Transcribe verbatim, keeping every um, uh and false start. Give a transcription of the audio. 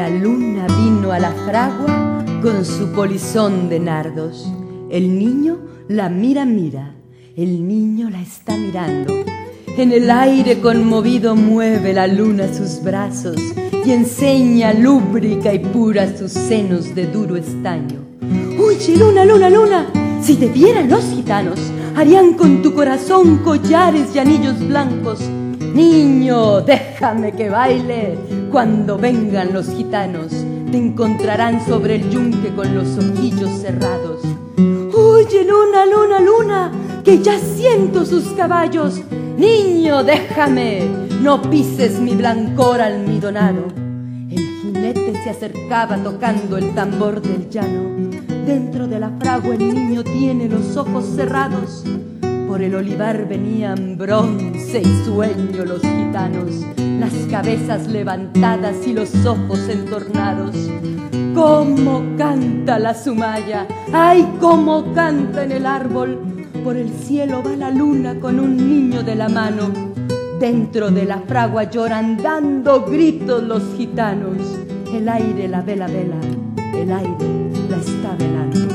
La luna vino a la fragua con su polizón de nardos. El niño la mira, mira, el niño la está mirando. En el aire conmovido mueve la luna sus brazos y enseña lúbrica y pura sus senos de duro estaño. Oye, luna, luna, luna, si te vieran los gitanos, harían con tu corazón collares y anillos blancos. Niño, déjame que baile. Cuando vengan los gitanos, te encontrarán sobre el yunque con los ojillos cerrados. Oye, luna, luna, luna, que ya siento sus caballos. Niño, déjame, no pises mi blancor almidonado. El jinete se acercaba tocando el tambor del llano. Dentro de la fragua el niño tiene los ojos cerrados. Por el olivar venían bronce y sueño los gitanos, las cabezas levantadas y los ojos entornados. ¡Cómo canta la sumaya! ¡Ay, cómo canta en el árbol! Por el cielo va la luna con un niño de la mano. Dentro de la fragua lloran dando gritos los gitanos. El aire la vela vela, el aire la está velando.